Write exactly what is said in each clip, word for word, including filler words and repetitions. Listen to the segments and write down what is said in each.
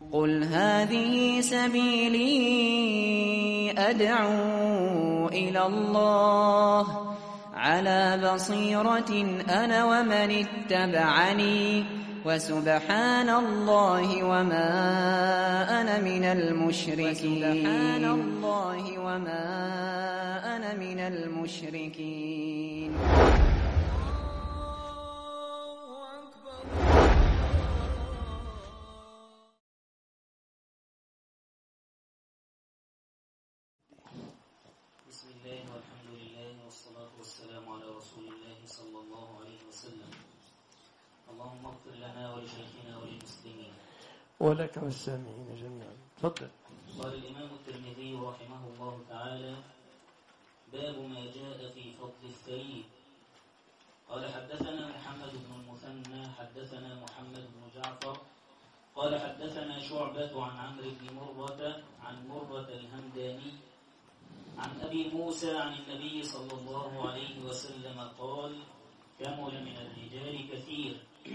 قل هذه سبيلي أدعو إلى الله على بصيرة أنا ومن اتبعني وسبحان الله وما أنا من المشركين وسبحان الله وما أنا من المشركين. بسم الله والحمد لله والصلاة والسلام على رسول الله صلى الله عليه وسلم. اللهم اغفر لنا ولشيخنا وللمسلمين ولك والسامعين جميعا. تفضل. قال الإمام الترمذي رحمه الله تعالى: باب ما جاء في فضل الثريد. قال حدثنا محمد بن المثنى حدثنا محمد بن جعفر قال حدثنا شعبة عن عمرو بن مرة عن مرة الهمداني عن أبي موسى عن النبي صلى الله عليه وسلم قال: كمل من الرجال كثير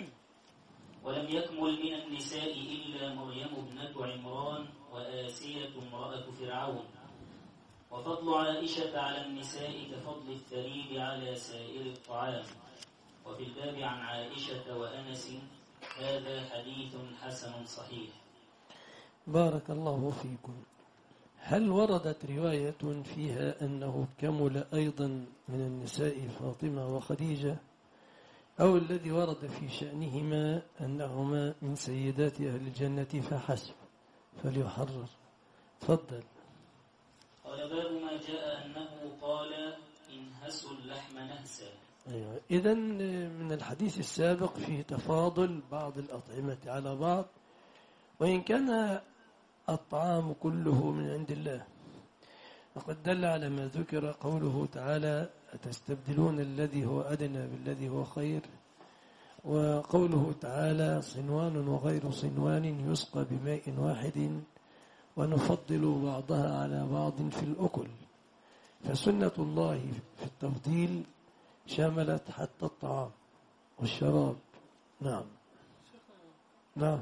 ولم يكمل من النساء إلا مريم ابنة عمران وآسية امرأة فرعون. وفضل عائشة على النساء كفضل الثريد على سائر الطعام. وفي الباب عن عائشة وأنس. هذا حديث حسن صحيح. بارك الله فيكم. هل وردت رواية فيها أنه كمل أيضا من النساء فاطمة وخديجة، أو الذي ورد في شأنهما أنهما من سيدات أهل الجنة فحسب؟ فليحرر. تفضل. قال: باب ما جاء أنه قال: انهسوا اللحم نهسا. أيوة. إذن من الحديث السابق في تفاضل بعض الأطعمة على بعض، وإن كان الطعام كله من عند الله. وقد دل على ما ذكر قوله تعالى: أتستبدلون الذي هو أدنى بالذي هو خير، وقوله تعالى: صنوان وغير صنوان يسقى بماء واحد ونفضل بعضها على بعض في الأكل. فسنة الله في التفضيل شملت حتى الطعام والشراب. نعم نعم.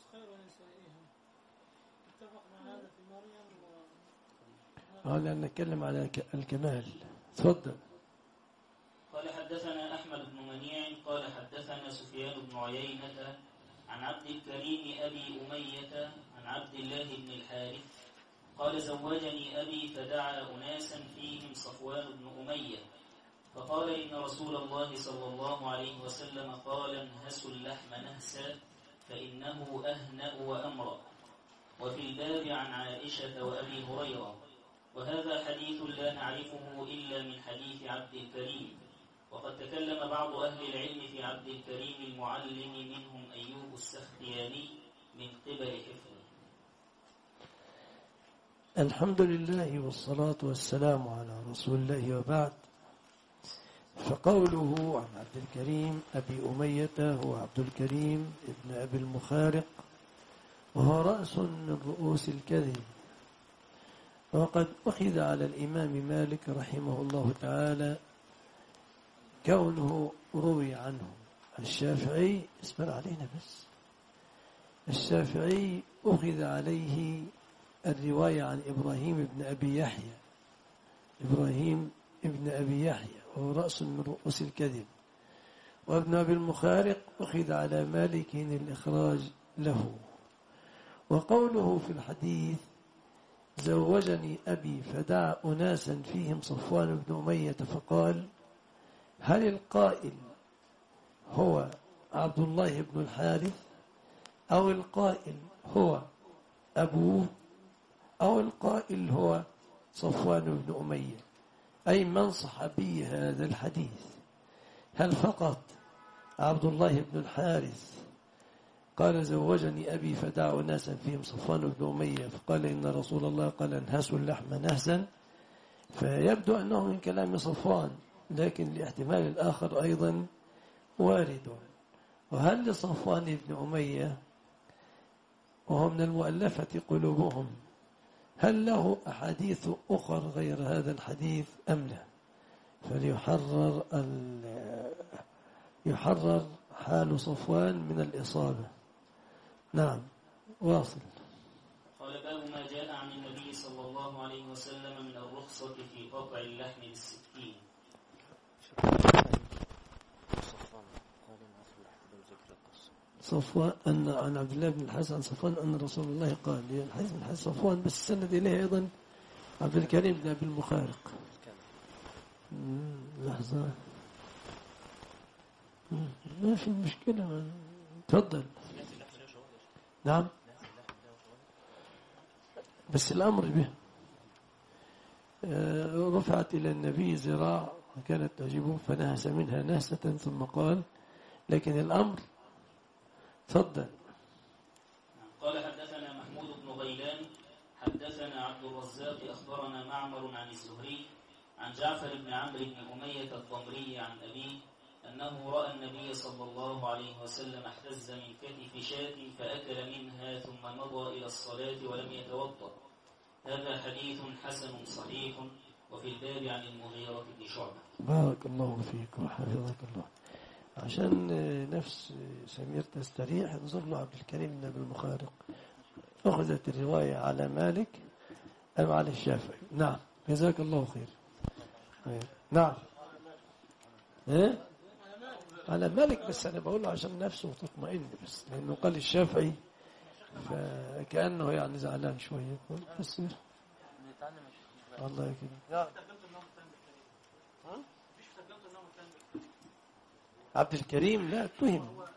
هذا نتكلم على الكمال. تفضل. قال حدثنا أحمد بن منيع قال حدثنا سفيان بن عيينة عن عبد الكريم أبي أمية عن عبد الله بن الحارث قال: زوجني أبي فدعا أناسا فيهم صفوان بن أمية فقال: إن رسول الله صلى الله عليه وسلم قال: انهسوا اللحم نهسا فإنه أهنأ وأمرأ. وفي الباب عن عائشة وأبي هريرة. وهذا حديث لا نعرفه إلا من حديث عبد الكريم. وقد تكلم بعض أهل العلم في عبد الكريم المعلم منهم أيوب السختياني من قبل حفظه. الحمد لله والصلاة والسلام على رسول الله، وبعد. فقوله عن عبد الكريم أبي أمية هو عبد الكريم ابن أبي المخارق، وهو رأس من رؤوس الكذب. وقد أخذ على الإمام مالك رحمه الله تعالى كونه روي عنه. الشافعي اسمر علينا بس الشافعي أخذ عليه الرواية عن إبراهيم ابن أبي يحيى إبراهيم ابن أبي يحيى وهو رأس من رؤوس الكذب. وابن أبي المخارق أخذ على مالك الإخراج له. وقوله في الحديث: زوجني أبي فدعا أناسا فيهم صفوان بن أمية فقال: هل القائل هو عبد الله بن الحارث، أو القائل هو أبوه، أو القائل هو صفوان بن أمية؟ أي من صحابي هذا الحديث؟ هل فقط عبد الله بن الحارث قال: زوجني أبي فدعا ناسا فيهم صفوان بن أمية فقال: إن رسول الله قال: انهسوا اللحم نهسا؟ فيبدو أنه من كلام صفوان، لكن الاحتمال الآخر أيضا وارد. وهل لصفوان بن أمية وهو من المؤلفة قلوبهم هل له أحاديث أخرى غير هذا الحديث أم لا؟ فليحرر يحرر حال صفوان من الإصابة. نعم، واصل. قال باب ما جاء عن النبي صلى الله عليه وسلم من الرخصة في قطع اللحم بالسكين. صفوان أن عن عبد الله بن الحسن صفوان أن رسول الله قال لي الحديث من حديث صفوان بس السند إليه أيضا عبد الكريم بن أبي المخارق. لحظة ما في مشكلة تفضل. نعم بس الأمر به رفعت إلى النبي ذراع وكانت تعجبه فنهس منها نهسة ثم قال لكن الأمر تفضل. قال حدثنا محمود بن غيلان حدثنا عبد الرزاق أخبرنا معمر عن الزهري عن جعفر بن عمرو بن أمية الضمري عن أبيه أنه رأى النبي صلى الله عليه وسلم احتز من كتف شاة فأكل منها ثم مضى إلى الصلاة ولم يتوضأ. هذا حديث حسن صحيح وفي الباب عن المغيرة بن شعبة. بارك الله فيك وحفظك الله. عشان نفس سمير تستريح انظر له عبد الكريم بن أبي المخارق أخذت الرواية على مالك أم على الشافعي. نعم جزاك الله خير. نعم ايه على مالك بس أنا بقوله عشان نفسه تطمئن بس لأنه قال الشافعي فكأنه يعني زعلان شوية بس والله كده. عبد الكريم لا اتهم